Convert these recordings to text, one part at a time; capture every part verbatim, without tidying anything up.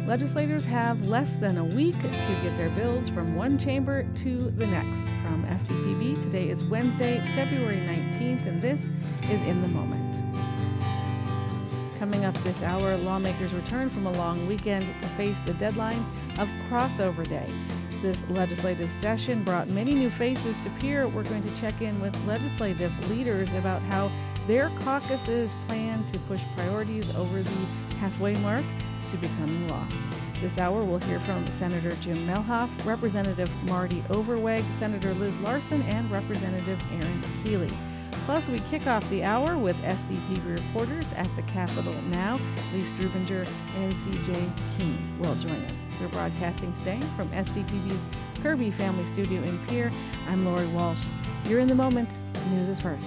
Legislators have less than a week to get their bills from one chamber to the next. From S D P B, today is Wednesday, February nineteenth, and this is In the Moment. Coming up this hour, lawmakers return from a long weekend to face the deadline of crossover day. This legislative session brought many new faces to Pierre. We're going to check in with legislative leaders about how their caucuses plan to push priorities over the halfway mark to becoming law. This hour, we'll hear from Senator Jim Melhoff, Representative Marty Overweg, Senator Liz Larson, and Representative Aaron Healy. Plus, we kick off the hour with S D P B reporters at the Capitol Now. Lee Strubinger and C J Keene will join us. We're broadcasting today from S D P B's Kirby Family Studio in Pierre. I'm Lori Walsh. You're in the moment. News is first.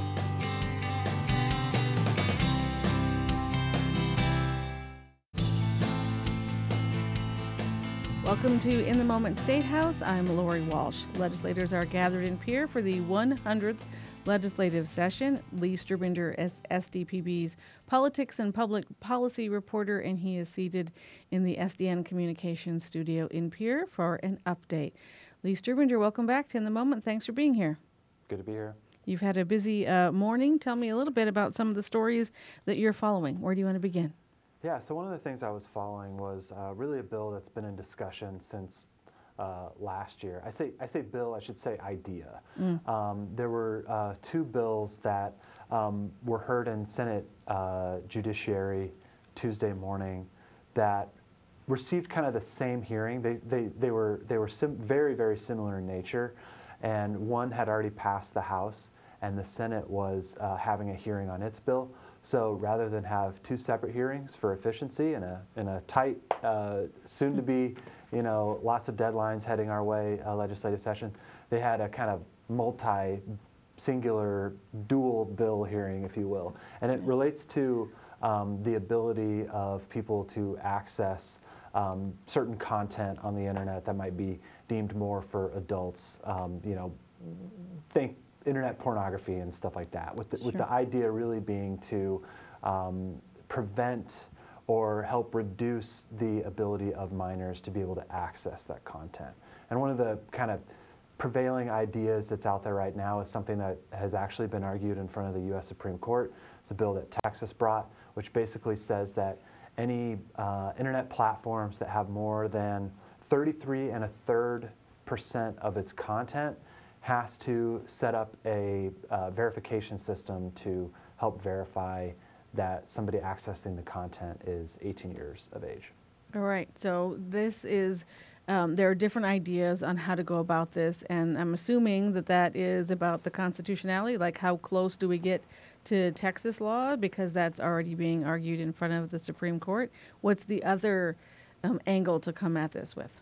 Welcome to In the Moment State House. I'm Lori Walsh. Legislators are gathered in Pierre for the one hundredth legislative session. Lee Strubinger is S D P B's politics and public policy reporter, and he is seated in the S D N Communications studio in Pierre for an update. Lee Strubinger, welcome back to In the Moment. Thanks for being here. Good to be here. You've had a busy uh, morning. Tell me a little bit about some of the stories that you're following. Where do you want to begin? Yeah, so one of the things I was following was uh, really a bill that's been in discussion since uh, last year. I say I say bill, I should say idea. Mm. Um, there were uh, two bills that um, were heard in Senate uh, Judiciary Tuesday morning that received kind of the same hearing. They they they were they were sim- very very similar in nature, and one had already passed the House, and the Senate was uh, having a hearing on its bill. So rather than have two separate hearings for efficiency in a in a tight, uh, soon to be, you know, lots of deadlines heading our way uh, legislative session, they had a kind of multi, singular, dual bill hearing, if you will, and it relates to um, the ability of people to access um, certain content on the internet that might be deemed more for adults. Um, you know, think. Internet pornography and stuff like that, with the, sure. with the idea really being to um, prevent or help reduce the ability of minors to be able to access that content. And one of the kind of prevailing ideas that's out there right now is something that has actually been argued in front of the U S Supreme Court. It's a bill that Texas brought, which basically says that any uh, internet platforms that have more than thirty-three and a third percent of its content has to set up a uh, verification system to help verify that somebody accessing the content is eighteen years of age. All right. So this is, um, there are different ideas on how to go about this, and I'm assuming that that is about the constitutionality, like how close do we get to Texas law, because that's already being argued in front of the Supreme Court. What's the other um, angle to come at this with?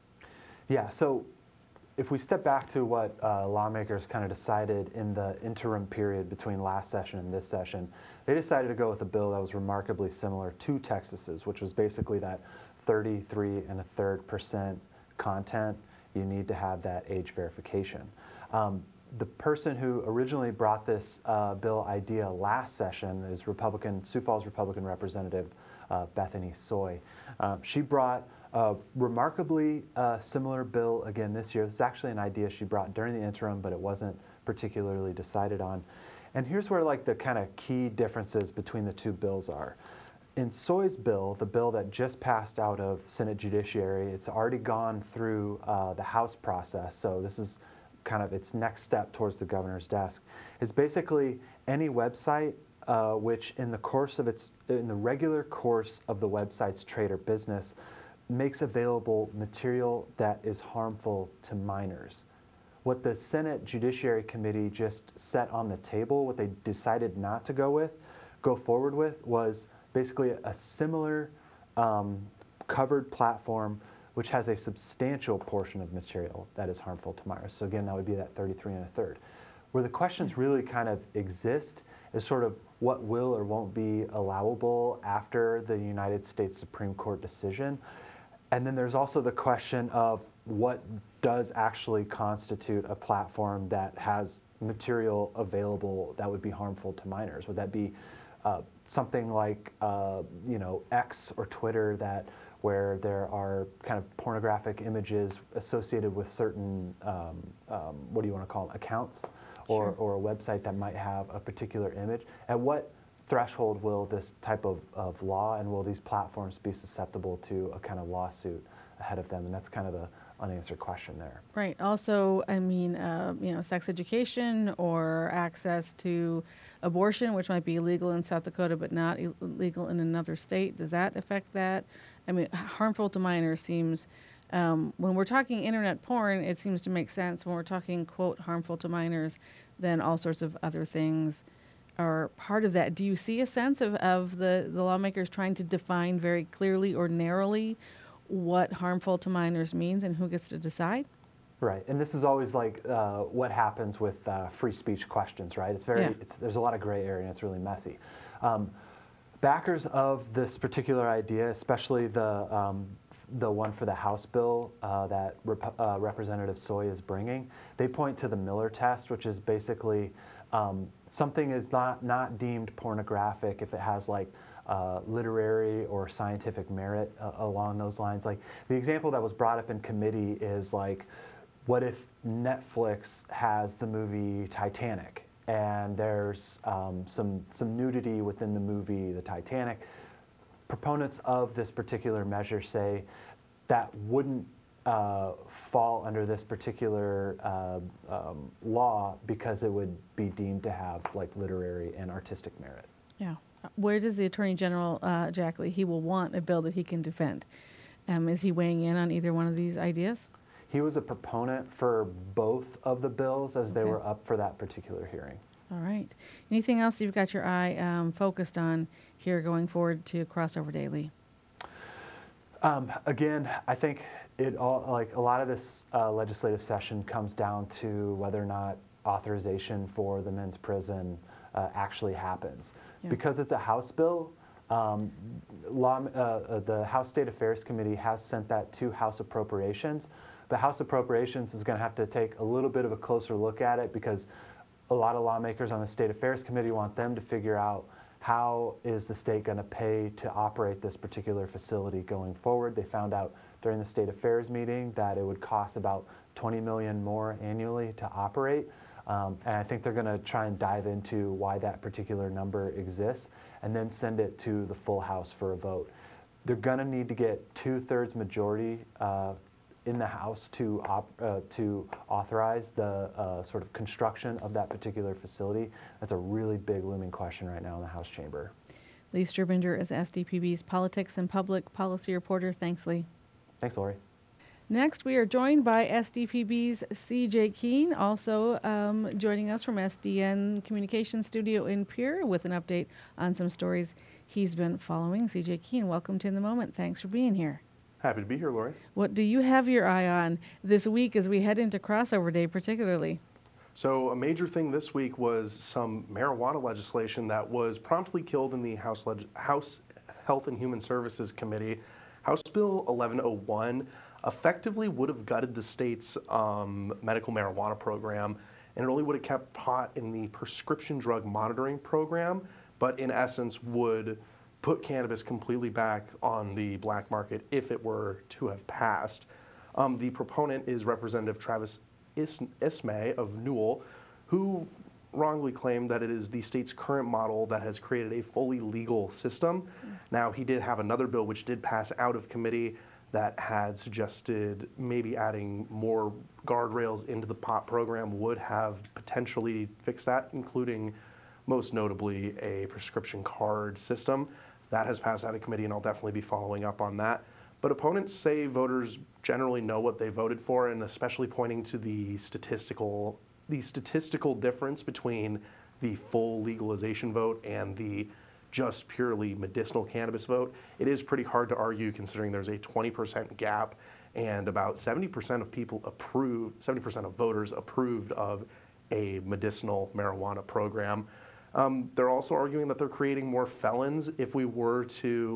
Yeah, so if we step back to what uh, lawmakers kind of decided in the interim period between last session and this session, they decided to go with a bill that was remarkably similar to Texas's, which was basically that thirty-three and a third percent content, you need to have that age verification. Um, the person who originally brought this uh, bill idea last session is Republican, Sioux Falls Republican Representative uh, Bethany Soy. Uh, she brought a remarkably uh, similar bill again this year. It's actually an idea she brought during the interim, but it wasn't particularly decided on. And here's where like the kind of key differences between the two bills are. In Soy's bill, the bill that just passed out of Senate Judiciary, it's already gone through uh, the House process, so this is kind of its next step towards the governor's desk. It's basically any website uh, which in the course of its, in the regular course of the website's trade or business, makes available material that is harmful to minors. What the Senate Judiciary Committee just set on the table, what they decided not to go with, go forward with, was basically a similar um, covered platform which has a substantial portion of material that is harmful to minors. So again, that would be that thirty-three and a third. Where the questions really kind of exist is sort of what will or won't be allowable after the United States Supreme Court decision. And then there's also the question of what does actually constitute a platform that has material available that would be harmful to minors. Would that be uh, something like uh, you know X or Twitter that where there are kind of pornographic images associated with certain um, um, what do you want to call them, accounts, or Sure. or a website that might have a particular image. At what threshold will this type of, of law, and will these platforms be susceptible to a kind of lawsuit ahead of them? And that's kind of the unanswered question there. Right. Also, I mean, uh, you know, sex education or access to abortion, which might be illegal in South Dakota but not Ill- illegal in another state. Does that affect that? I mean, harmful to minors seems, um, when we're talking internet porn, it seems to make sense. When we're talking, quote, harmful to minors, then all sorts of other things are part of that. Do you see a sense of, of the, the lawmakers trying to define very clearly or narrowly what harmful to minors means and who gets to decide? Right, and this is always like uh, what happens with uh, free speech questions, right? It's very, Yeah. it's, there's a lot of gray area and it's really messy. Um, backers of this particular idea, especially the um, the one for the House bill uh, that Rep- uh, Representative Soy is bringing, they point to the Miller test, which is basically um, something is not not deemed pornographic if it has like uh, literary or scientific merit uh, along those lines. Like the example that was brought up in committee is like, what if Netflix has the movie Titanic and there's um, some some nudity within the movie The Titanic? Proponents of this particular measure say that wouldn't uh, fall under this particular uh, um, law because it would be deemed to have like literary and artistic merit. Yeah. Where does the Attorney General, uh, Jack Lee, he will want a bill that he can defend? Um, is he weighing in on either one of these ideas? He was a proponent for both of the bills as they Okay. were up for that particular hearing. All right. Anything else you've got your eye um, focused on here going forward to Crossover Day, Lee? Um, again, I think it all, like a lot of this uh, legislative session comes down to whether or not authorization for the men's prison uh, actually happens. Yeah. Because it's a House bill, um, law, uh, uh, the House State Affairs Committee has sent that to House Appropriations. The House Appropriations is going to have to take a little bit of a closer look at it because a lot of lawmakers on the State Affairs Committee want them to figure out how is the state going to pay to operate this particular facility going forward. They found out during the State Affairs meeting that it would cost about twenty million dollars more annually to operate. Um, and I think they're going to try and dive into why that particular number exists and then send it to the full House for a vote. They're going to need to get two-thirds majority uh, in the House to op, uh, to authorize the uh, sort of construction of that particular facility. That's a really big looming question right now in the House chamber. Lee Sturbinger is S D P B's Politics and Public Policy Reporter. Thanks, Lee. Thanks, Lori. Next, we are joined by S D P B's C J Keene, also um, joining us from S D N Communications Studio in Pierre with an update on some stories he's been following. C J Keene, welcome to In the Moment. Thanks for being here. Happy to be here, Lori. What do you have your eye on this week as we head into Crossover Day particularly? So a major thing this week was some marijuana legislation that was promptly killed in the House, Leg- House Health and Human Services Committee. House Bill eleven oh one effectively would have gutted the state's um, medical marijuana program, and it only would have kept pot in the prescription drug monitoring program, but in essence would put cannabis completely back on the black market if it were to have passed. Um, the proponent is Representative Travis Is- Ismay of Newell, who wrongly claimed that it is the state's current model that has created a fully legal system. Now, he did have another bill which did pass out of committee that had suggested maybe adding more guardrails into the pot program would have potentially fixed that, including most notably a prescription card system. That has passed out of committee, and I'll definitely be following up on that. But opponents say voters generally know what they voted for, and especially pointing to the statistical, the statistical difference between the full legalization vote and the just purely medicinal cannabis vote. It is pretty hard to argue considering there's a twenty percent gap, and about seventy percent of people approved, seventy percent of voters approved of a medicinal marijuana program. Um, they're also arguing that they're creating more felons if we were to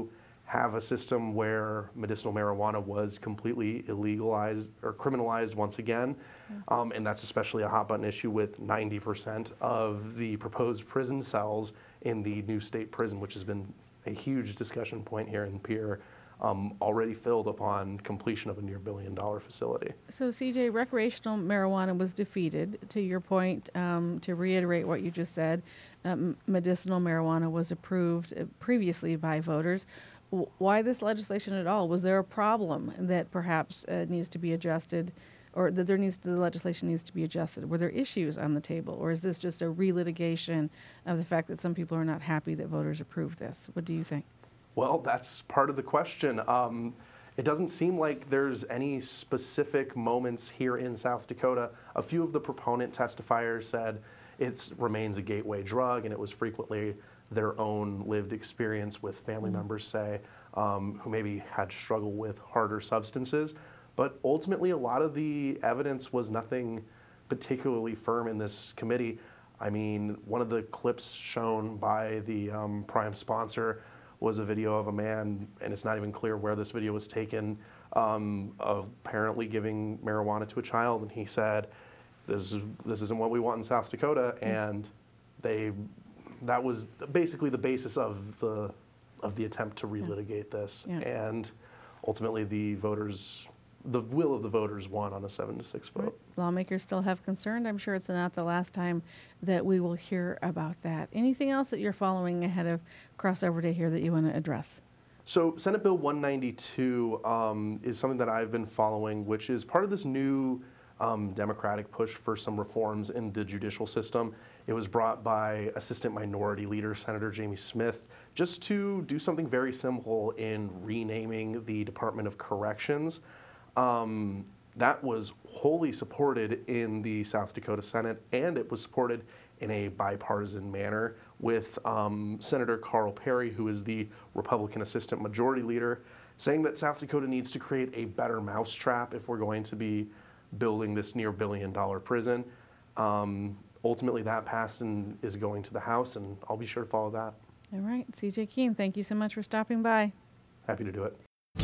have a system where medicinal marijuana was completely illegalized or criminalized once again. Mm-hmm. um, and that's especially a hot button issue with ninety percent of the proposed prison cells in the new state prison, which has been a huge discussion point here in Pierre, um, already filled upon completion of a near billion dollar facility. So C J, recreational marijuana was defeated. To your point, um, to reiterate what you just said, um, medicinal marijuana was approved uh, previously by voters. W- why this legislation at all? Was there a problem that perhaps uh, needs to be adjusted, or that there needs to, the legislation needs to be adjusted? Were there issues on the table, or is this just a relitigation of the fact that some people are not happy that voters approved this? What do you think? Well, that's part of the question. Um, it doesn't seem like there's any specific moments here in South Dakota. A few of the proponent testifiers said it remains a gateway drug, and it was frequently their own lived experience with family mm-hmm. members, say, um, who maybe had struggled with harder substances. But ultimately, a lot of the evidence was nothing particularly firm in this committee. I mean, one of the clips shown by the um, prime sponsor was a video of a man, and it's not even clear where this video was taken, um, of apparently giving marijuana to a child, and he said, "This is this isn't what we want in South Dakota," and they, that was basically the basis of the of the attempt to relitigate this, yeah. and ultimately the voters, the will of the voters won on a seven to six vote. Lawmakers still have concern. I'm sure it's not the last time that we will hear about that. Anything else that you're following ahead of crossover day here that you want to address? So Senate Bill one ninety-two um, is something that I've been following, which is part of this new um, Democratic push for some reforms in the judicial system. It was brought by Assistant Minority Leader Senator Jamie Smith just to do something very simple in renaming the Department of Corrections. Um, that was wholly supported in the South Dakota Senate, and it was supported in a bipartisan manner with um, Senator Carl Perry, who is the Republican Assistant Majority Leader, saying that South Dakota needs to create a better mousetrap if we're going to be building this near billion dollar prison. Um, ultimately, that passed and is going to the House, and I'll be sure to follow that. All right. C J Keene, thank you so much for stopping by. Happy to do it.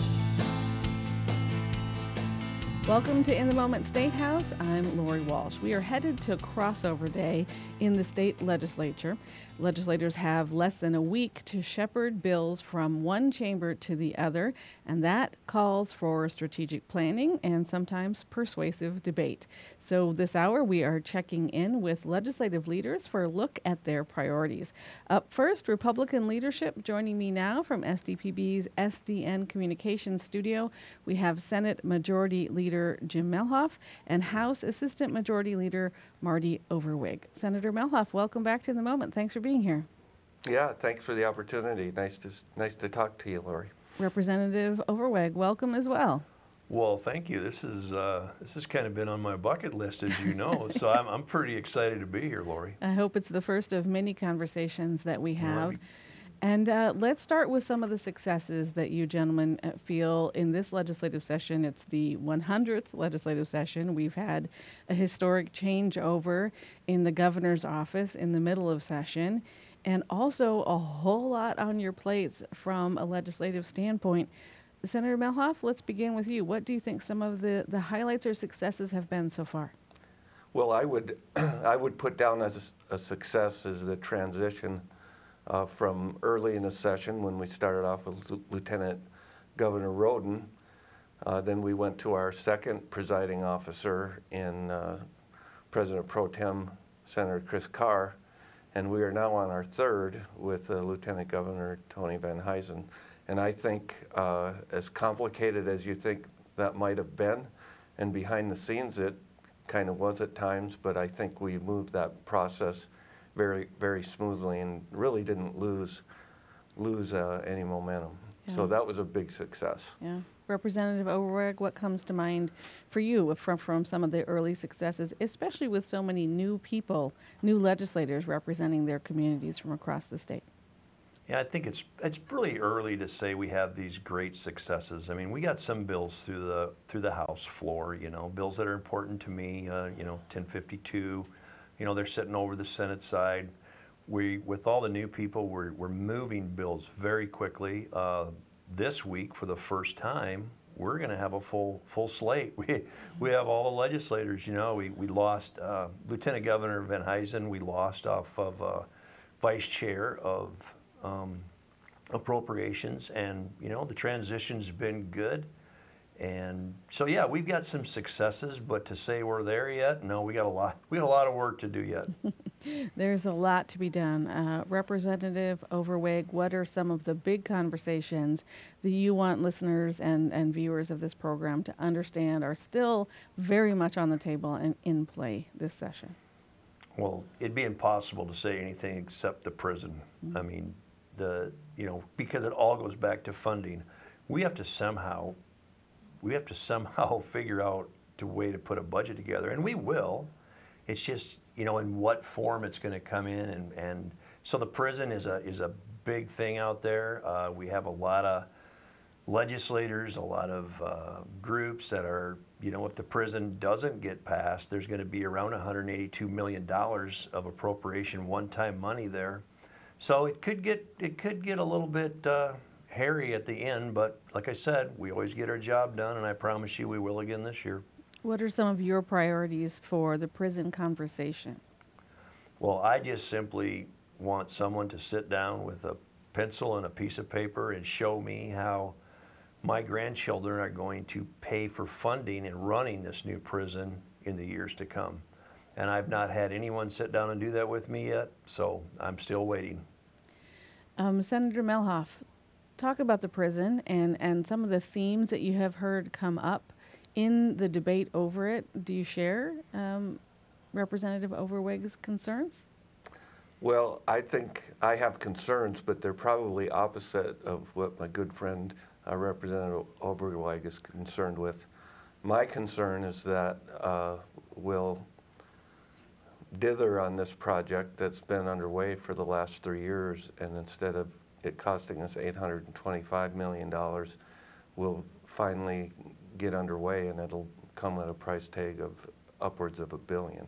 Welcome to In the Moment State House. I'm Lori Walsh. We are headed to crossover day in the state legislature. Legislators have less than a week to shepherd bills from one chamber to the other, and that calls for strategic planning and sometimes persuasive debate. So this hour, we are checking in with legislative leaders for a look at their priorities. Up first, Republican leadership. Joining me now from S D P B's S D N Communications Studio, we have Senate Majority Leader Jim Melhoff and House Assistant Majority Leader Marty Overweg. Senator Melhoff, welcome back to In the Moment. Thanks for being here. Yeah, thanks for the opportunity. Nice to nice to talk to you, Lori. Representative Overweg, welcome as well. Well, thank you. This is uh, this has kind of been on my bucket list, as you know. So I'm I'm pretty excited to be here, Lori. I hope it's the first of many conversations that we have. Right. And uh, let's start with some of the successes that you gentlemen uh, feel in this legislative session. It's the one hundredth legislative session. We've had a historic changeover in the governor's office in the middle of session, and also a whole lot on your plates from a legislative standpoint. Senator Melhoff, let's begin with you. What do you think some of the, the highlights or successes have been so far? Well, I would I would put down as a success as the transition Uh, from early in the session when we started off with L- Lieutenant Governor Roden. Uh, then we went to our second presiding officer in uh, President Pro Tem Senator Chris Carr, and we are now on our third with uh, Lieutenant Governor Tony Van Huysen. And I think uh, as complicated as you think that might have been, and behind the scenes it kind of was at times, but I think we moved that process very, very smoothly and really didn't lose lose uh, any momentum. Yeah. So that was a big success. Yeah. Representative Overweg, what comes to mind for you from, from some of the early successes, especially with so many new people, new legislators representing their communities from across the state? Yeah, I think it's it's really early to say we have these great successes. I mean, we got some bills through the through the House floor, you know, bills that are important to me, uh, you know, ten fifty-two. You know, they're sitting over the Senate side. We, with all the new people, we're, we're moving bills very quickly. Uh, this week, for the first time, we're going to have a full full slate. We we have all the legislators. You know, we we lost uh, Lieutenant Governor Van Huysen. We lost off of uh, Vice Chair of um, Appropriations, and you know the transition's been good. And so yeah, we've got some successes, but to say we're there yet, no, we got a lot. We got a lot of work to do yet. There's a lot to be done. Uh, Representative Overweg, what are some of the big conversations that you want listeners and, and viewers of this program to understand are still very much on the table and in play this session? Well, it'd be impossible to say anything except the prison. Mm-hmm. I mean, the you know because it all goes back to funding. We have to somehow. We have to somehow figure out a way to put a budget together, and we will. It's just, you know, in what form it's going to come in, and, and so the prison is a is a big thing out there. Uh, we have a lot of legislators, a lot of uh, groups that are, you know, if the prison doesn't get passed, there's going to be around one hundred eighty-two million dollars of appropriation one-time money there. So it could get it could get a little bit. Uh, hairy at the end, but like I said, we always get our job done, and I promise you we will again this year. What are some of your priorities for the prison conversation? Well, I just simply want someone to sit down with a pencil and a piece of paper and show me how my grandchildren are going to pay for funding and running this new prison in the years to come. And I've not had anyone sit down and do that with me yet, so I'm still waiting. Um, Senator Melhoff, talk about the prison and, and some of the themes that you have heard come up in the debate over it. Do you share um, Representative Overweg's concerns? Well, I think I have concerns, but they're probably opposite of what my good friend uh, Representative Overweg is concerned with. My concern is that uh, we'll dither on this project that's been underway for the last three years, and instead of it costing us eight hundred twenty-five million dollars, we'll finally get underway, and it'll come at a price tag of upwards of a billion.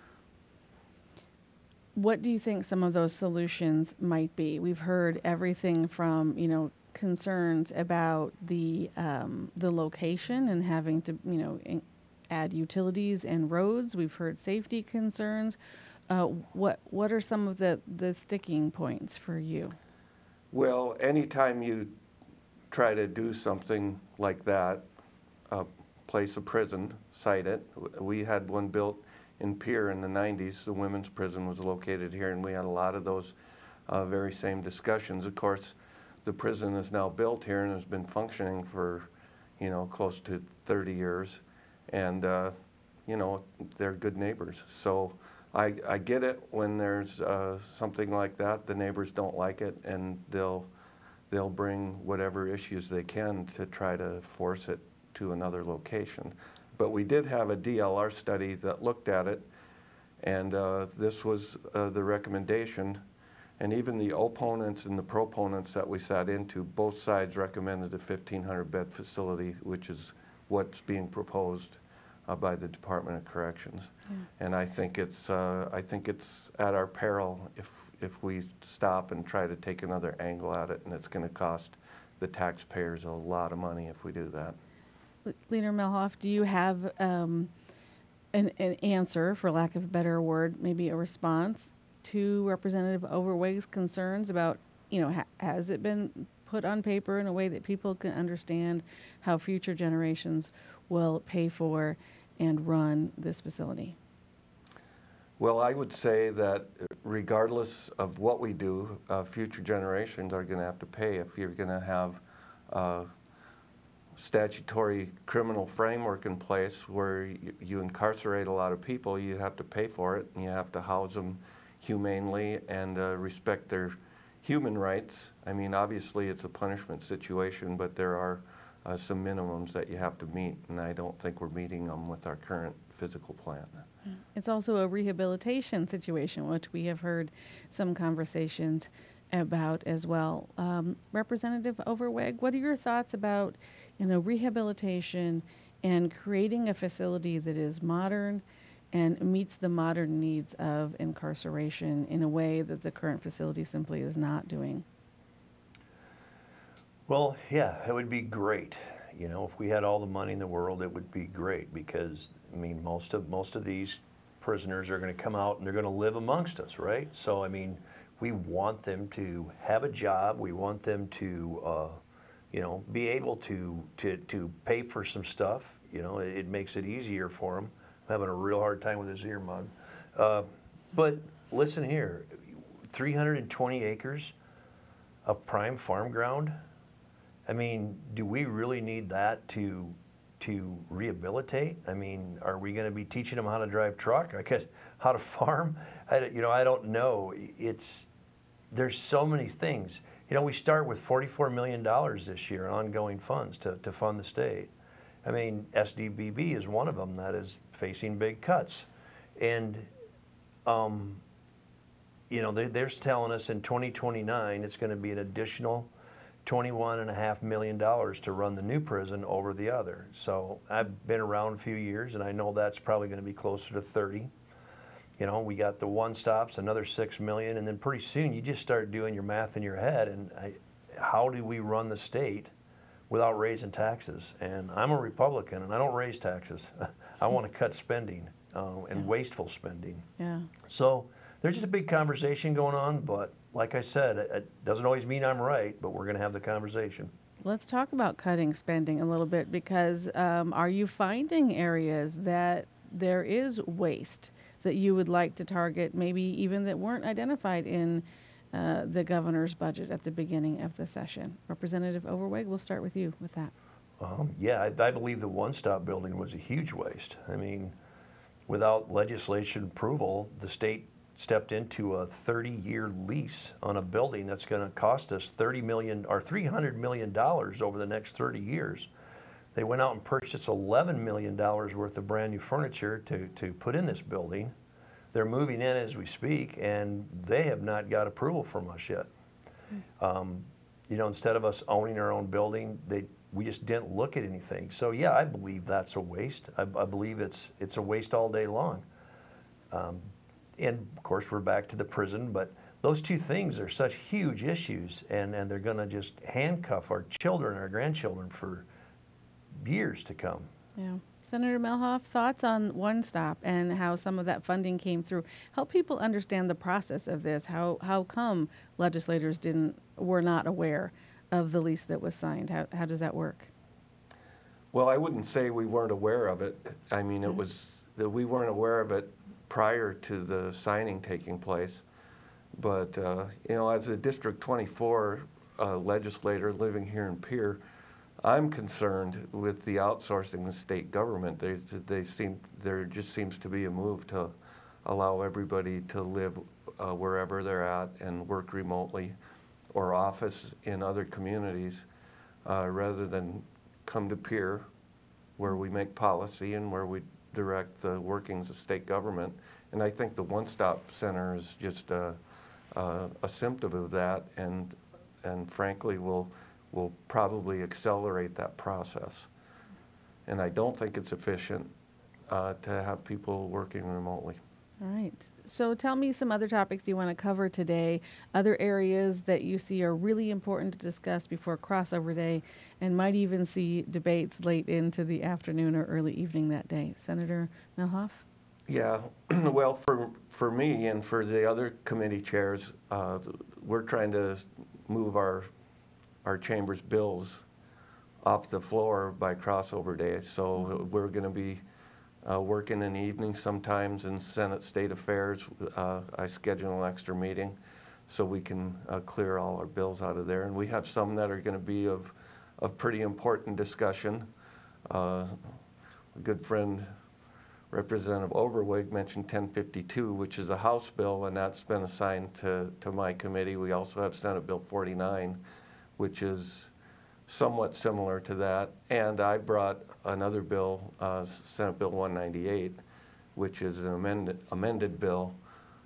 What do you think some of those solutions might be? We've heard everything from, you know, concerns about the um, the location and having to, you know, in, add utilities and roads. We've heard safety concerns. Uh, what what are some of the, the sticking points for you? Well, anytime you try to do something like that, uh, place a prison, site it. We had one built in Pierre in the nineties. The women's prison was located here, and we had a lot of those uh, very same discussions. Of course, the prison is now built here and has been functioning for, you know, close to thirty years, and uh, you know, they're good neighbors. So I, I get it when there's uh, something like that. The neighbors don't like it, and they'll they'll bring whatever issues they can to try to force it to another location. But we did have a D L R study that looked at it, and uh, this was uh, the recommendation. And even the opponents and the proponents that we sat into, both sides recommended a fifteen hundred bed facility, which is what's being proposed uh, by the Department of Corrections. Yeah. And I think it's uh, I think it's at our peril if if we stop and try to take another angle at it, and it's going to cost the taxpayers a lot of money if we do that. Leader Melhoff, do you have um, an, an answer, for lack of a better word, maybe a response to Representative Overweg's concerns about, you know, ha- has it been put on paper in a way that people can understand how future generations will pay for and run this facility? Well, I would say that regardless of what we do, uh, future generations are going to have to pay. If you're going to have uh, statutory criminal framework in place where you, you incarcerate a lot of people, you have to pay for it, and you have to house them humanely and uh, respect their human rights. I mean, obviously it's a punishment situation, but there are uh, some minimums that you have to meet, and I don't think we're meeting them with our current physical plan. It's also a rehabilitation situation, which we have heard some conversations about as well. Um, Representative Overweg, what are your thoughts about, you know, rehabilitation and creating a facility that is modern and meets the modern needs of incarceration in a way that the current facility simply is not doing? Well, yeah, it would be great. You know, if we had all the money in the world, it would be great because, I mean, most of most of these prisoners are going to come out and they're going to live amongst us, right? So, I mean, we want them to have a job. We want them to, uh, you know, be able to to to pay for some stuff. You know, it, it makes it easier for them. I'm having a real hard time with this ear mug. Uh, but listen here, three hundred twenty acres of prime farm ground. I mean, do we really need that to to rehabilitate? I mean, are we going to be teaching them how to drive truck? I guess how to farm? I, don't- you know, I don't know. It's there's so many things. You know, we start with forty-four million dollars this year in ongoing funds to, to fund the state. I mean, S D B B is one of them that is facing big cuts. And, um, you know, they, they're telling us in twenty twenty-nine it's going to be an additional twenty-one and a half million dollars to run the new prison over the other. So I've been around a few years and I know that's probably going to be closer to thirty. You know, we got the one stops, another six million, and then pretty soon you just start doing your math in your head and I, how do we run the state without raising taxes? And I'm a Republican and I don't raise taxes. I want to cut spending uh, and Yeah. wasteful spending. Yeah. So there's just a big conversation going on, but like I said, it, it doesn't always mean I'm right, but we're going to have the conversation. Let's talk about cutting spending a little bit because um, are you finding areas that there is waste that you would like to target, maybe even that weren't identified in uh, the governor's budget at the beginning of the session? Representative Overweg, we'll start with you with that. Um, yeah, I, I believe the one-stop building was a huge waste. I mean, without legislation approval, the state stepped into a thirty-year lease on a building that's going to cost us thirty million or three hundred million dollars over the next thirty years. They went out and purchased eleven million dollars worth of brand new furniture to, to put in this building. They're moving in as we speak, and they have not got approval from us yet. Um, you know, instead of us owning our own building, they we just didn't look at anything. So yeah, I believe that's a waste. I, I believe it's it's a waste all day long. Um, and of course, we're back to the prison, but those two things are such huge issues, and, and they're going to just handcuff our children, our grandchildren for years to come. Yeah. Senator Melhoff, thoughts on One Stop and how some of that funding came through? Help people understand the process of this. How how come legislators didn't were not aware of the lease that was signed? How how does that work? Well, I wouldn't say we weren't aware of it. I mean, it was that we weren't aware of it prior to the signing taking place. But, uh, you know, as a District twenty-four uh, legislator living here in Pierre, I'm concerned with the outsourcing the state government. They, they seem, there just seems to be a move to allow everybody to live uh, wherever they're at and work remotely or office in other communities uh, rather than come to Pierre where we make policy and where we direct the workings of state government. And I think the One Stop Center is just a, a, a symptom of that, and and frankly will will probably accelerate that process. And I don't think it's efficient uh, to have people working remotely. All right. So tell me some other topics you want to cover today, other areas that you see are really important to discuss before crossover day and might even see debates late into the afternoon or early evening that day. Senator Melhoff? Yeah, well, for, for me and for the other committee chairs, uh, we're trying to move our, our chamber's bills off the floor by crossover day. So we're going to be uh, working in the evening sometimes in Senate State Affairs. Uh, I schedule an extra meeting so we can uh, clear all our bills out of there. And we have some that are going to be of, of pretty important discussion. Uh, a good friend, Representative Overweg, mentioned ten fifty-two, which is a House bill, and that's been assigned to, to my committee. We also have Senate Bill forty-nine, which is somewhat similar to that. And I brought another bill, uh, Senate Bill one ninety-eight, which is an amended, amended bill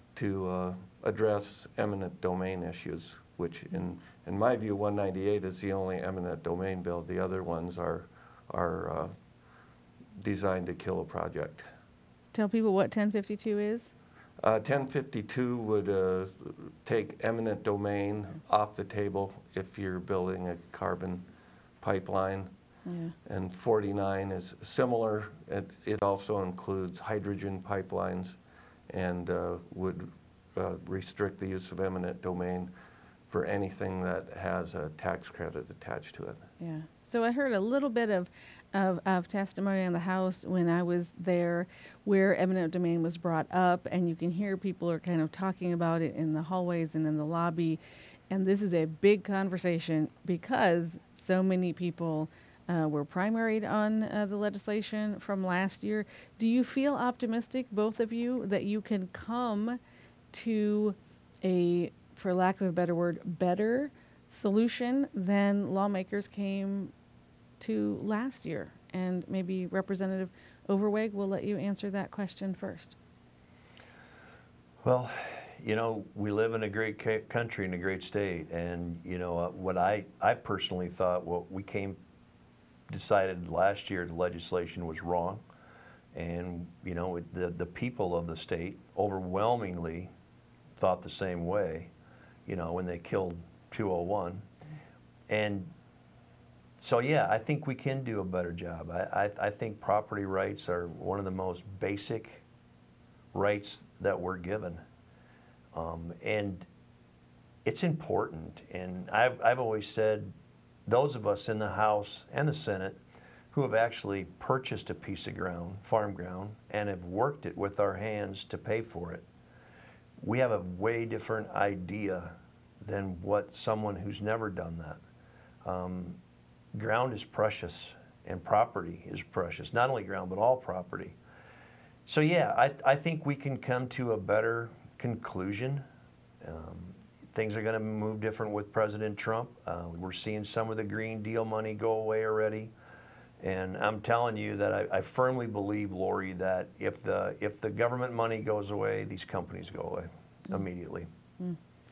to uh, address eminent domain issues, which in, in my view, one ninety-eight is the only eminent domain bill. The other ones are, are uh, designed to kill a project. Tell people what ten fifty-two is. Uh, ten fifty-two would uh, take eminent domain off the table if you're building a carbon pipeline. Yeah. And forty-nine is similar. It, it also includes hydrogen pipelines and uh, would uh, restrict the use of eminent domain for anything that has a tax credit attached to it. Yeah. So I heard a little bit of, of, of testimony in the House when I was there where eminent domain was brought up, and you can hear people are kind of talking about it in the hallways and in the lobby. And this is a big conversation because so many people uh, were primaried on uh, the legislation from last year. Do you feel optimistic, both of you, that you can come to a, for lack of a better word, better solution than lawmakers came to last year? And maybe Representative Overweg, will let you answer that question first. Well, you know, we live in a great ca- country and a great state, and you know uh, what I I personally thought what we came decided last year the legislation was wrong, and you know it, the the people of the state overwhelmingly thought the same way. You know, when they killed two oh one, and so yeah, I think we can do a better job. I, I I think property rights are one of the most basic rights that we're given. Um, and it's important, and I've, I've always said, those of us in the House and the Senate who have actually purchased a piece of ground, farm ground, and have worked it with our hands to pay for it, we have a way different idea than what someone who's never done that. Um, ground is precious, and property is precious, not only ground, but all property. So yeah, I, I think we can come to a better conclusion. Um, things are going to move different with President Trump. Uh, we're seeing some of the Green Deal money go away already, and I'm telling you that I, I firmly believe, Lori, that if the if the government money goes away, these companies go away mm. immediately. Mm.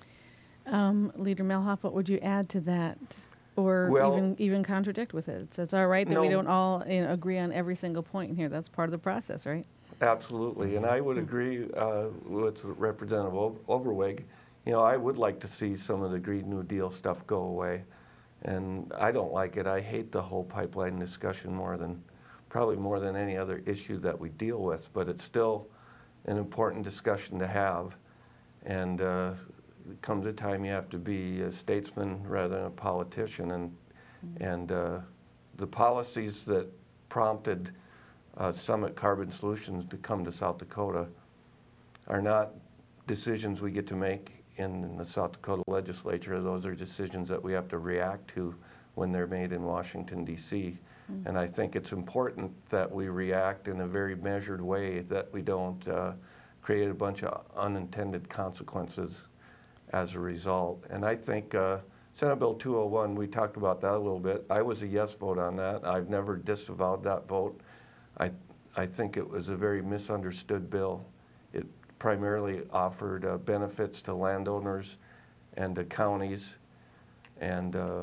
Um, Leader Melhoff, what would you add to that, or well, even even contradict with it? So it's all right that no, we don't all you know, agree on every single point in here. That's part of the process, right? Absolutely, and I would agree uh, with Representative Overweg. You know, I would like to see some of the Green New Deal stuff go away, and I don't like it. I hate the whole pipeline discussion more than, probably more than any other issue that we deal with, but it's still an important discussion to have, and uh, it comes a time you have to be a statesman rather than a politician, and, mm-hmm. and uh, the policies that prompted Uh, Summit Carbon Solutions to come to South Dakota are not decisions we get to make in, in the South Dakota legislature. Those are decisions that we have to react to when they're made in Washington, D C Mm-hmm. And I think it's important that we react in a very measured way, that we don't uh, create a bunch of unintended consequences as a result. And I think uh, Senate Bill two oh one, we talked about that a little bit. I was a yes vote on that. I've never disavowed that vote. I, I think it was a very misunderstood bill. It primarily offered uh, benefits to landowners and to counties, and uh,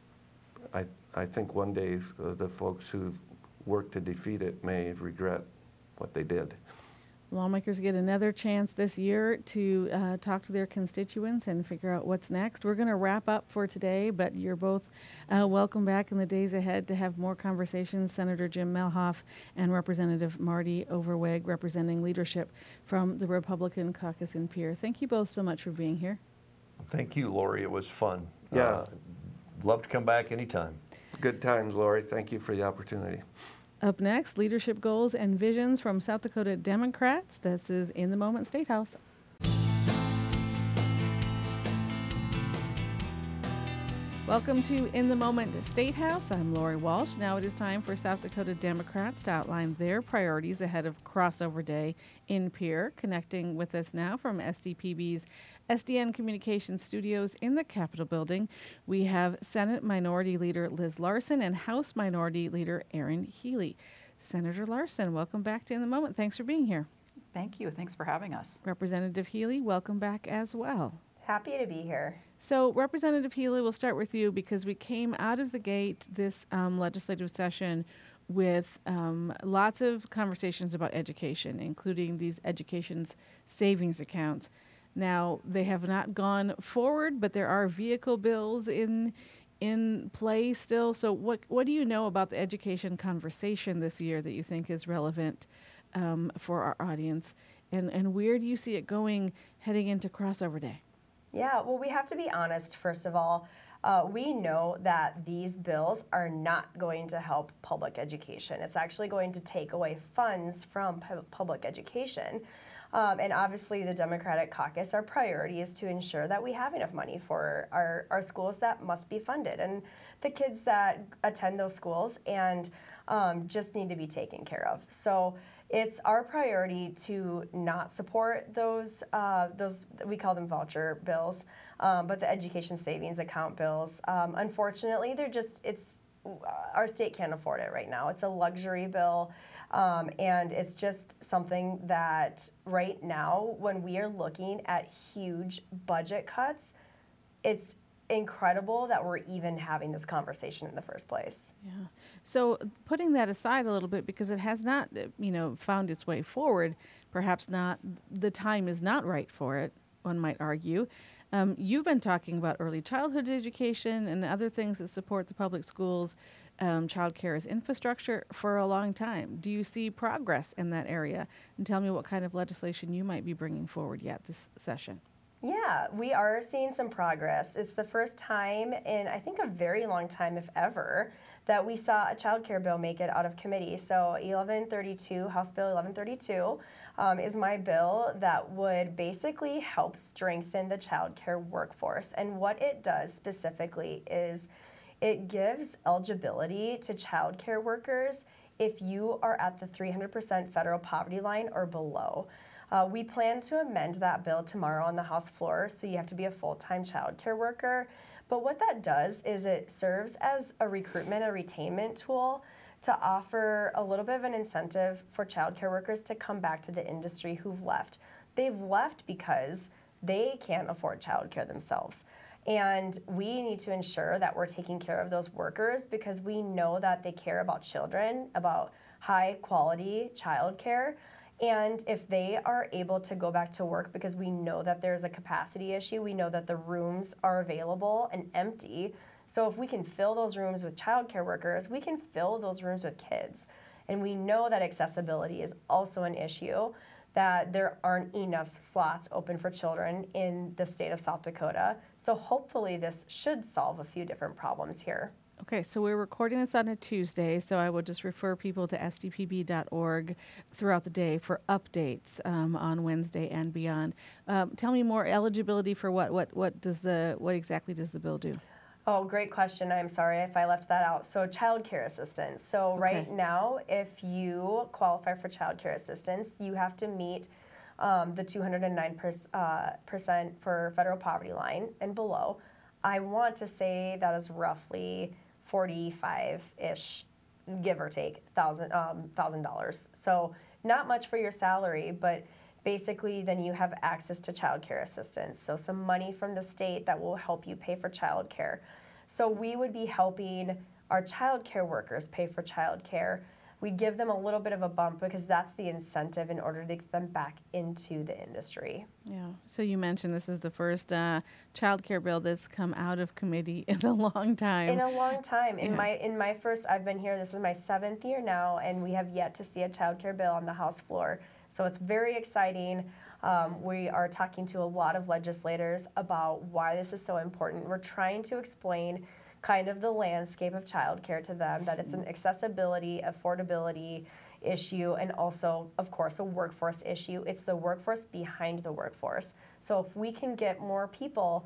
I, I think one day uh, the folks who worked to defeat it may regret what they did. Lawmakers get another chance this year to uh, talk to their constituents and figure out what's next. We're going to wrap up for today, but you're both uh, welcome back in the days ahead to have more conversations. Senator Jim Melhoff and Representative Marty Overweg, representing leadership from the Republican caucus in Pierre. Thank you both so much for being here. Thank you, Lori. It was fun. Yeah. Uh, love to come back anytime. Good times, Lori. Thank you for the opportunity. Up next, leadership goals and visions from South Dakota Democrats. This is In the Moment State House. Welcome to In the Moment State House. I'm Lori Walsh. Now it is time for South Dakota Democrats to outline their priorities ahead of Crossover Day in Pierre. Connecting with us now from S D P B's S D N Communications Studios in the Capitol Building, we have Senate Minority Leader Liz Larson and House Minority Leader Erin Healy. Senator Larson, welcome back to In the Moment. Thanks for being here. Thank you. Thanks for having us. Representative Healy, welcome back as well. Happy to be here. So, Representative Healy, we'll start with you because we came out of the gate this um, legislative session with um, lots of conversations about education, including these education's savings accounts. Now, they have not gone forward, but there are vehicle bills in in play still. So what what do you know about the education conversation this year that you think is relevant um, for our audience? And, and where do you see it going heading into crossover day? Yeah, well, we have to be honest, first of all. Uh, we know that these bills are not going to help public education. It's actually going to take away funds from pu- public education. Um, and obviously, the Democratic caucus, our priority is to ensure that we have enough money for our, our schools that must be funded and the kids that attend those schools and um, just need to be taken care of. So it's our priority to not support those, uh, those we call them voucher bills, um, but the education savings account bills. Um, unfortunately, they're just, it's, our state can't afford it right now. It's a luxury bill. Um, and it's just something that right now, when we are looking at huge budget cuts, it's incredible that we're even having this conversation in the first place. Yeah. So putting that aside a little bit, because it has not, uh, you know, found its way forward, perhaps not, the time is not right for it, one might argue. Um, you've been talking about early childhood education and other things that support the public schools, um, child care as infrastructure for a long time. Do you see progress in that area? And tell me what kind of legislation you might be bringing forward yet this session. Yeah, we are seeing some progress. It's the first time in, I think, a very long time, if ever, that we saw a child care bill make it out of committee. So eleven thirty-two, House Bill eleven thirty-two, um, is my bill that would basically help strengthen the child care workforce. And what it does specifically is it gives eligibility to child care workers if you are at the three hundred percent federal poverty line or below. Uh, we plan to amend that bill tomorrow on the House floor, so you have to be a full-time child care worker. But what that does is it serves as a recruitment, a retainment tool to offer a little bit of an incentive for child care workers to come back to the industry who've left. They've left because they can't afford child care themselves. And we need to ensure that we're taking care of those workers because we know that they care about children, about high-quality child care. And if they are able to go back to work because we know that there's a capacity issue, we know that the rooms are available and empty. So if we can fill those rooms with childcare workers, we can fill those rooms with kids. And we know that accessibility is also an issue, that there aren't enough slots open for children in the state of South Dakota. So hopefully this should solve a few different problems here. Okay, so we're recording this on a Tuesday, so I will just refer people to S D P B dot org throughout the day for updates um, on Wednesday and beyond. Um, tell me more. Eligibility for what? What? What does the? What exactly does the bill do? Oh, great question. I'm sorry if I left that out. So child care assistance. So Okay. right now, if you qualify for child care assistance, you have to meet um, the two hundred nine percent uh, percent for federal poverty line and below. I want to say that is roughly forty-five-ish, give or take, thousand um, thousand dollars. So not much for your salary, but basically then you have access to child care assistance. So some money from the state that will help you pay for child care. So we would be helping our child care workers pay for child care. We'd give them a little bit of a bump because that's the incentive in order to get them back into the industry. Yeah. So you mentioned this is the first uh, child care bill that's come out of committee in a long time. In a long time. In Yeah. my in my first, I've been here, this is my seventh year now, and we have yet to see a child care bill on the House floor. So it's very exciting. Um, we are talking to a lot of legislators about why this is so important. We're trying to explain kind of the landscape of childcare to them, that it's an accessibility, affordability issue, and also, of course, a workforce issue. It's the workforce behind the workforce. So if we can get more people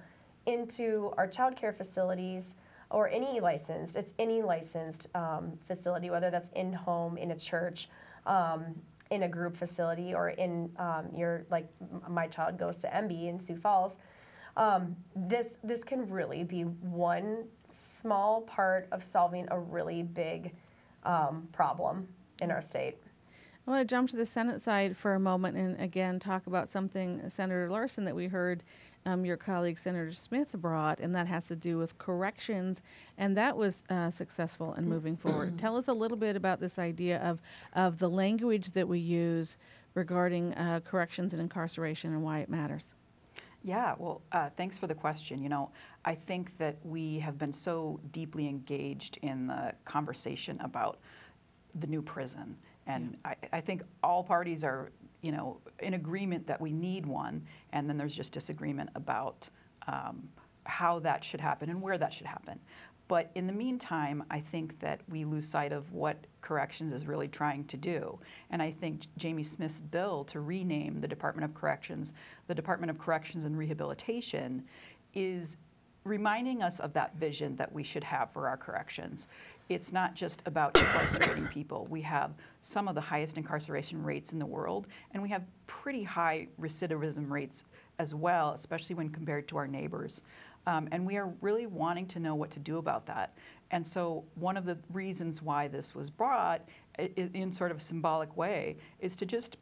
into our childcare facilities, or any licensed, it's any licensed um, facility, whether that's in-home, in a church, um, in a group facility, or in um, your, like my child goes to M B in Sioux Falls, um, this, this can really be one small part of solving a really big um, problem in our state. I want to jump to the Senate side for a moment and again talk about something, Senator Larson, that we heard um, your colleague Senator Smith brought, and that has to do with corrections, and that was uh, successful in moving forward. Tell us a little bit about this idea of, of the language that we use regarding uh, corrections and incarceration and why it matters. Yeah, well, uh, thanks for the question. You know, I think that we have been so deeply engaged in the conversation about the new prison. And yeah. I, I think all parties are, you know, in agreement that we need one, and then there's just disagreement about um, how that should happen and where that should happen. But in the meantime, I think that we lose sight of what corrections is really trying to do. And I think Jamie Smith's bill to rename the Department of Corrections the Department of Corrections and Rehabilitation is reminding us of that vision that we should have for our corrections. It's not just about incarcerating people. We have some of the highest incarceration rates in the world, and we have pretty high recidivism rates as well, especially when compared to our neighbors. Um, and we are really wanting to know what to do about that. And so one of the reasons why this was brought i- in sort of a symbolic way is to just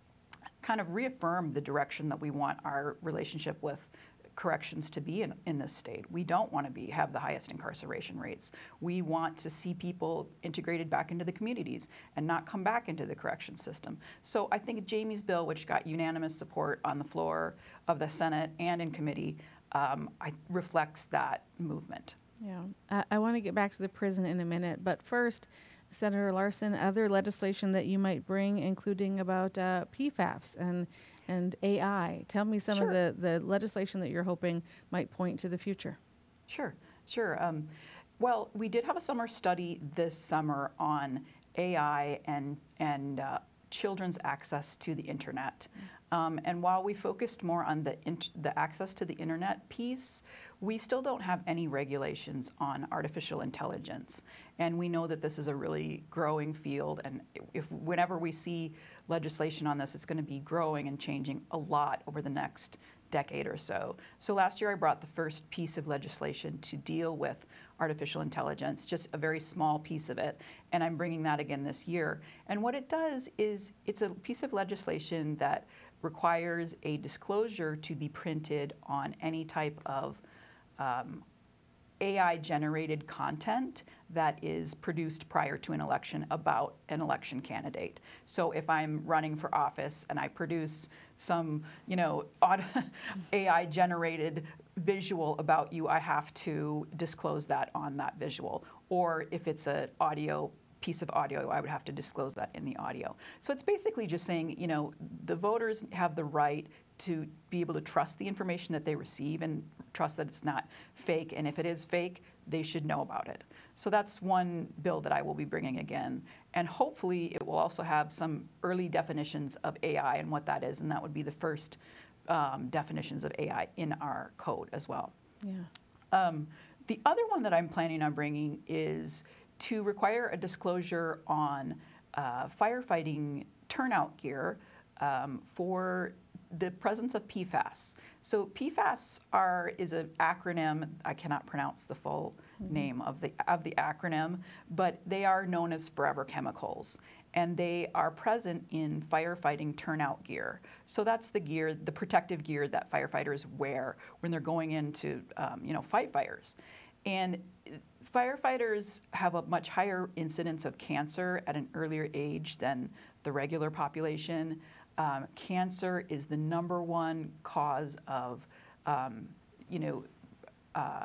kind of reaffirm the direction that we want our relationship with corrections to be in, in this state. We don't want to be have the highest incarceration rates. We want to see people integrated back into the communities and not come back into the correction system. So I think Jamie's bill, which got unanimous support on the floor of the Senate and in committee, um, I, reflects that movement. Yeah, I, I want to get back to the prison in a minute, but first, Senator Larson, other legislation that you might bring, including about uh, P FAS and and A I. Tell me some Sure. of the, the legislation that you're hoping might point to the future. Sure, sure. Um, well, we did have a summer study this summer on A I and and uh, children's access to the internet. Um, and while we focused more on the int- the access to the internet piece, we still don't have any regulations on artificial intelligence. And we know that this is a really growing field, and if whenever we see legislation on this, it's going to be growing and changing a lot over the next decade or so. So last year I brought the first piece of legislation to deal with artificial intelligence, just a very small piece of it, and I'm bringing that again this year. And what it does is it's a piece of legislation that requires a disclosure to be printed on any type of um, A I-generated content that is produced prior to an election about an election candidate. So if I'm running for office and I produce some, you know, A I-generated visual about you, I have to disclose that on that visual. Or if it's an audio piece of audio, I would have to disclose that in the audio. So it's basically just saying, you know, the voters have the right to be able to trust the information that they receive and trust that it's not fake. And if it is fake, they should know about it. So that's one bill that I will be bringing again. And hopefully it will also have some early definitions of A I and what that is. And that would be the first um, definitions of A I in our code as well. Yeah. Um, the other one that I'm planning on bringing is to require a disclosure on uh, firefighting turnout gear um, for the presence of P FAS. So P FAS are is an acronym. I cannot pronounce the full mm-hmm. name of the of the acronym, but they are known as forever chemicals, and they are present in firefighting turnout gear. So that's the gear, the protective gear that firefighters wear when they're going in to um, you know fight fires, and firefighters have a much higher incidence of cancer at an earlier age than the regular population. Um, cancer is the number one cause of, um, you know, uh,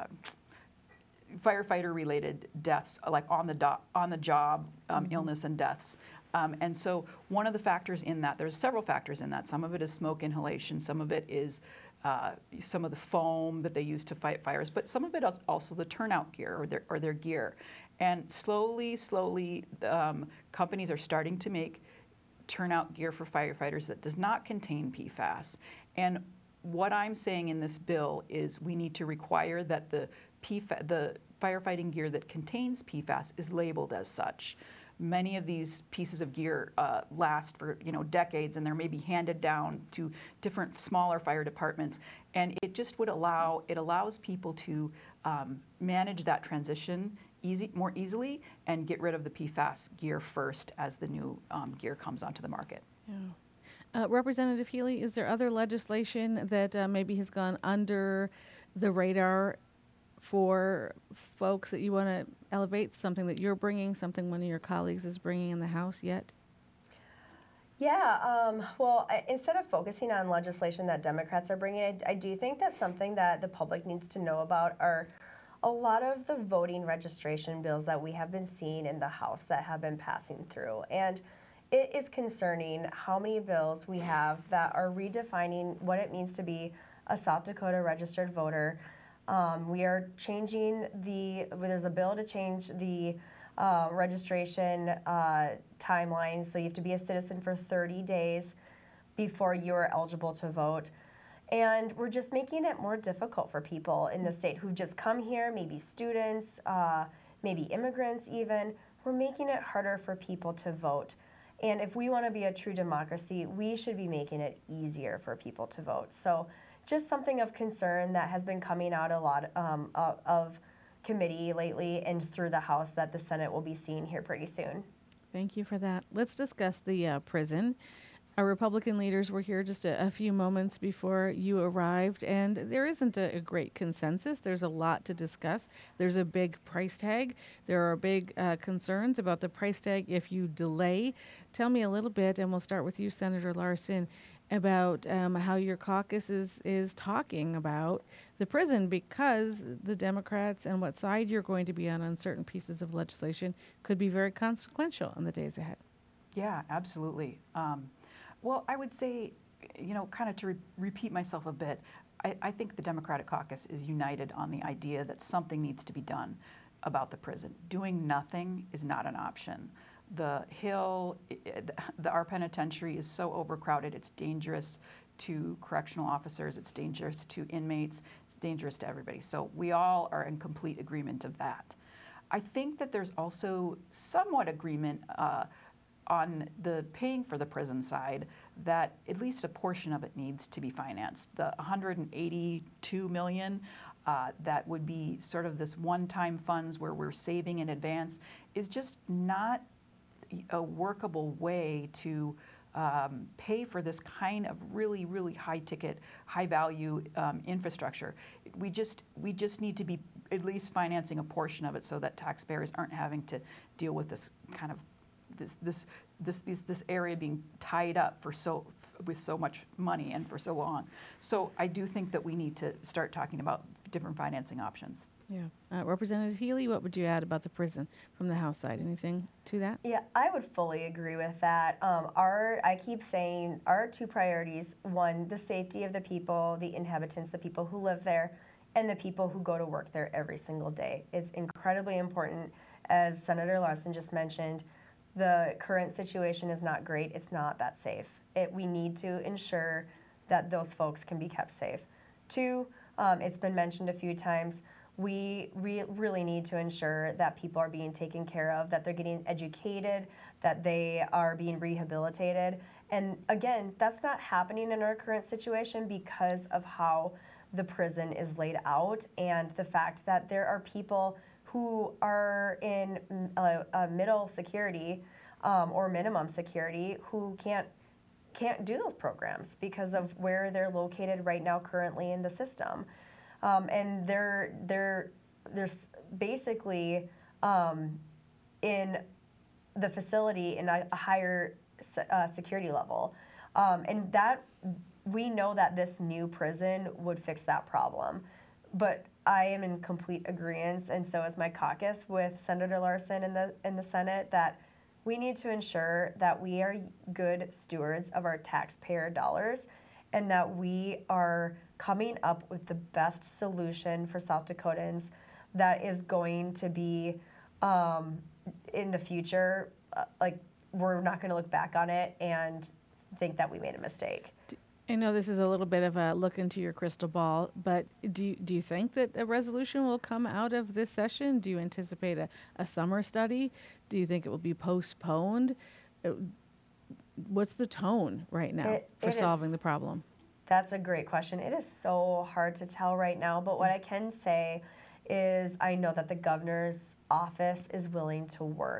firefighter-related deaths, like on the do- on the job um, mm-hmm. illness and deaths. Um, and so one of the factors in that, there's several factors in that. Some of it is smoke inhalation. Some of it is uh, some of the foam that they use to fight fires. But some of it is also the turnout gear or their, or their gear. And slowly, slowly, um, companies are starting to make turnout gear for firefighters that does not contain P FAS. And what I'm saying in this bill is we need to require that the P FAS, the firefighting gear that contains P FAS is labeled as such. Many of these pieces of gear uh, last for you know decades, and they're maybe handed down to different smaller fire departments. And it just would allow it allows people to um, manage that transition easy more easily and get rid of the P FAS gear first as the new um, gear comes onto the market. Yeah. Uh, Representative Healy, is there other legislation that uh, maybe has gone under the radar for folks that you want to elevate, something that you're bringing, something one of your colleagues is bringing in the House yet? Yeah, um, well, I, instead of focusing on legislation that Democrats are bringing, I, I do think that something that the public needs to know about are a lot of the voting registration bills that we have been seeing in the House that have been passing through. And it is concerning how many bills we have that are redefining what it means to be a South Dakota registered voter. Um, we are changing the, there's a bill to change the Uh, registration uh, timeline, so you have to be a citizen for thirty days before you are eligible to vote. And we're just making it more difficult for people in the state who've just come here, maybe students, uh, maybe immigrants even. We're making it harder for people to vote. And if we want to be a true democracy, we should be making it easier for people to vote. So just something of concern that has been coming out a lot um, of, of committee lately and through the House that the Senate will be seeing here pretty soon. Thank you for that. Let's discuss the uh, prison. Our Republican leaders were here just a, a few moments before you arrived, and there isn't a, a great consensus. There's a lot to discuss. There's a big price tag. There are big uh, concerns about the price tag if you delay. Tell me a little bit, and we'll start with you, Senator Larson, about um, how your caucus is, is talking about the prison, because the Democrats and what side you're going to be on on certain pieces of legislation could be very consequential in the days ahead. Yeah, absolutely. Um, well, I would say, you know, kind of to re- repeat myself a bit, I, I think the Democratic caucus is united on the idea that something needs to be done about the prison. Doing nothing is not an option. The Hill, the, our penitentiary is so overcrowded, it's dangerous to correctional officers, it's dangerous to inmates, it's dangerous to everybody. So we all are in complete agreement of that. I think that there's also somewhat agreement uh, on the paying for the prison side, that at least a portion of it needs to be financed. The one hundred eighty-two million uh, that would be sort of this one-time funds where we're saving in advance is just not a workable way to um, pay for this kind of really, really high-ticket, high-value um, infrastructure. We just we just need to be at least financing a portion of it so that taxpayers aren't having to deal with this kind of this this this this, this area being tied up for so with so much money and for so long. So I do think that we need to start talking about different financing options. Yeah. Uh, Representative Healy, what would you add about the prison from the House side? Anything to that? Yeah, I would fully agree with that. Um, our, I keep saying our two priorities, one, the safety of the people, the inhabitants, the people who live there, and the people who go to work there every single day. It's incredibly important. As Senator Larson just mentioned, the current situation is not great. It's not that safe. It, we need to ensure that those folks can be kept safe. Two, um, it's been mentioned a few times, we re- really need to ensure that people are being taken care of, that they're getting educated, that they are being rehabilitated. And again, that's not happening in our current situation because of how the prison is laid out and the fact that there are people who are in a, a middle security um, or minimum security who can't can't do those programs because of where they're located right now currently in the system. Um, and they're they're they're basically um, in the facility in a, a higher uh, security level, um, and that we know that this new prison would fix that problem. But I am in complete agreement, and so is my caucus, with Senator Larson in the in the Senate, that we need to ensure that we are good stewards of our taxpayer dollars, and that we are coming up with the best solution for South Dakotans that is going to be um, in the future, uh, like we're not going to look back on it and think that we made a mistake. I know this is a little bit of a look into your crystal ball, but do you, do you think that a resolution will come out of this session? Do you anticipate a, a summer study? Do you think it will be postponed? Uh, what's the tone right now It- for it solving is- the problem? That's a great question. It is so hard to tell right now, but what I can say is I know that the governor's office is willing to work.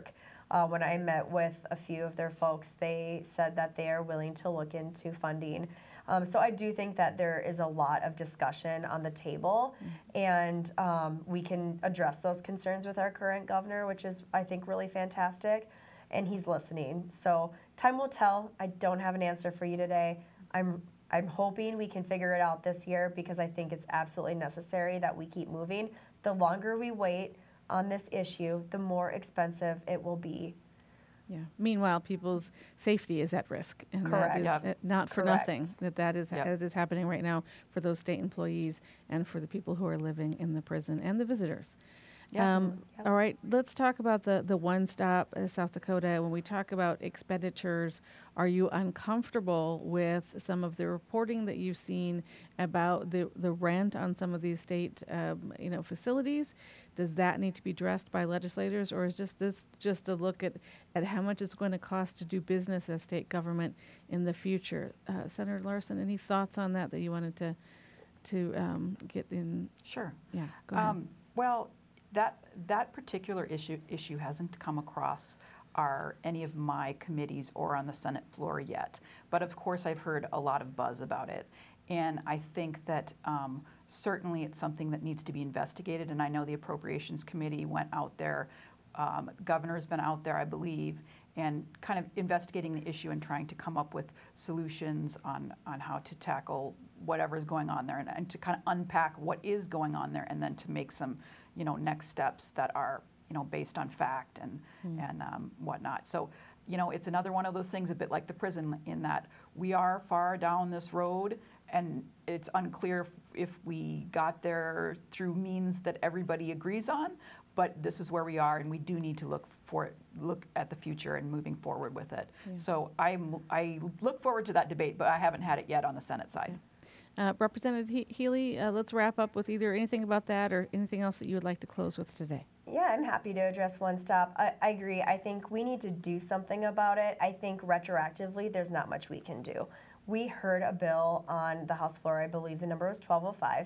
Uh, when I met with a few of their folks, they said that they are willing to look into funding. Um, so I do think that there is a lot of discussion on the table, mm-hmm. and um, we can address those concerns with our current governor, which is, I think, really fantastic, and he's listening. So time will tell. I don't have an answer for you today. I'm I'm hoping we can figure it out this year because I think it's absolutely necessary that we keep moving. The longer we wait on this issue, the more expensive it will be. Yeah. Meanwhile, people's safety is at risk, and Correct. that is Yep. uh, not for Correct. nothing. That that is Yep. that is happening right now for those state employees and for the people who are living in the prison and the visitors. Yep. Um, Yep. All right, let's talk about the the One Stop uh, South Dakota. When we talk about expenditures, are you uncomfortable with some of the reporting that you've seen about the the rent on some of these state um, you know facilities? Does that need to be addressed by legislators, or is just this just a look at, at how much it's going to cost to do business as state government in the future? Uh, Senator Larson, any thoughts on that that you wanted to to um, get in? Sure. Yeah, go ahead. Um, well, that that particular issue issue hasn't come across our any of my committees or on the Senate floor yet. But of course, I've heard a lot of buzz about it, and I think that um, certainly it's something that needs to be investigated. And I know the Appropriations Committee went out there. Um, the governor's been out there, I believe, and kind of investigating the issue and trying to come up with solutions on on how to tackle whatever is going on there, and, and to kind of unpack what is going on there, and then to make some, you know, next steps that are, you know, based on fact and mm. and um, whatnot. So, you know, it's another one of those things, a bit like the prison, in that we are far down this road, and it's unclear if we got there through means that everybody agrees on. But this is where we are, and we do need to look for it, look at the future and moving forward with it. Yeah. So I'm, I look forward to that debate, but I haven't had it yet on the Senate side. Yeah. Uh, Representative he- Healy, uh, let's wrap up with either anything about that or anything else that you would like to close with today. Yeah, I'm happy to address One Stop. I, I agree. I think we need to do something about it. I think retroactively, there's not much we can do. We heard a bill on the House floor, I believe the number was twelve oh five,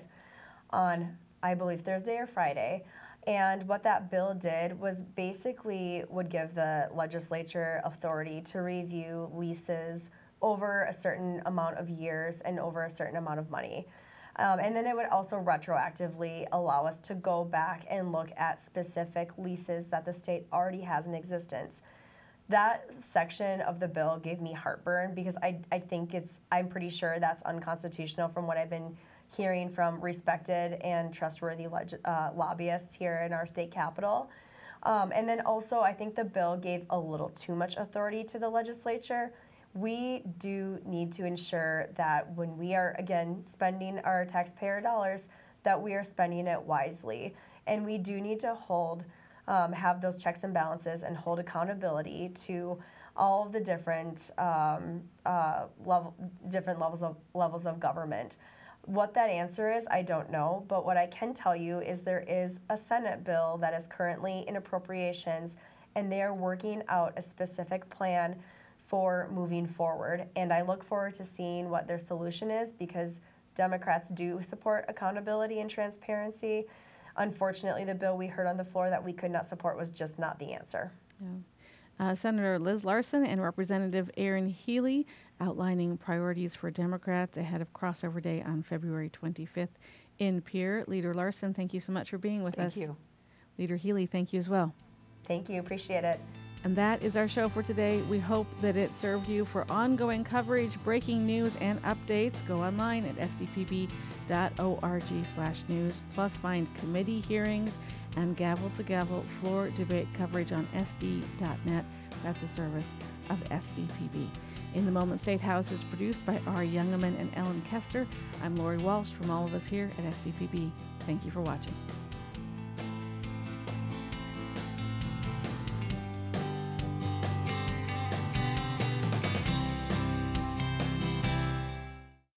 on, I believe, Thursday or Friday. And what that bill did was basically would give the legislature authority to review leases over a certain amount of years and over a certain amount of money. Um, and then it would also retroactively allow us to go back and look at specific leases that the state already has in existence. That section of the bill gave me heartburn because I, I think it's, I'm pretty sure that's unconstitutional from what I've been hearing from respected and trustworthy leg- uh, lobbyists here in our state capitol. Um, and then also, I think the bill gave a little too much authority to the legislature. We do need to ensure that when we are, again, spending our taxpayer dollars, that we are spending it wisely. And we do need to hold, um, have those checks and balances and hold accountability to all of the different um, uh, level, different levels of levels of government. What that answer is, I don't know, but what I can tell you is there is a Senate bill that is currently in appropriations, and they are working out a specific plan for moving forward. And I look forward to seeing what their solution is, because Democrats do support accountability and transparency. Unfortunately, the bill we heard on the floor that we could not support was just not the answer. Yeah. Uh, Senator Liz Larson and Representative Aaron Healy outlining priorities for Democrats ahead of Crossover Day on February twenty-fifth in Pierre. Leader Larson, thank you so much for being with Thank us. Thank you. Leader Healy, thank you as well. Thank you. Appreciate it. And that is our show for today. We hope that it served you. For ongoing coverage, breaking news, and updates, go online at s d p b dot org slash news. Plus, find committee hearings and gavel-to-gavel floor debate coverage on s d dot net. That's a service of S D P B. In the Moment State House is produced by Ari Youngeman and Ellen Kester. I'm Lori Walsh from all of us here at S D P B. Thank you for watching.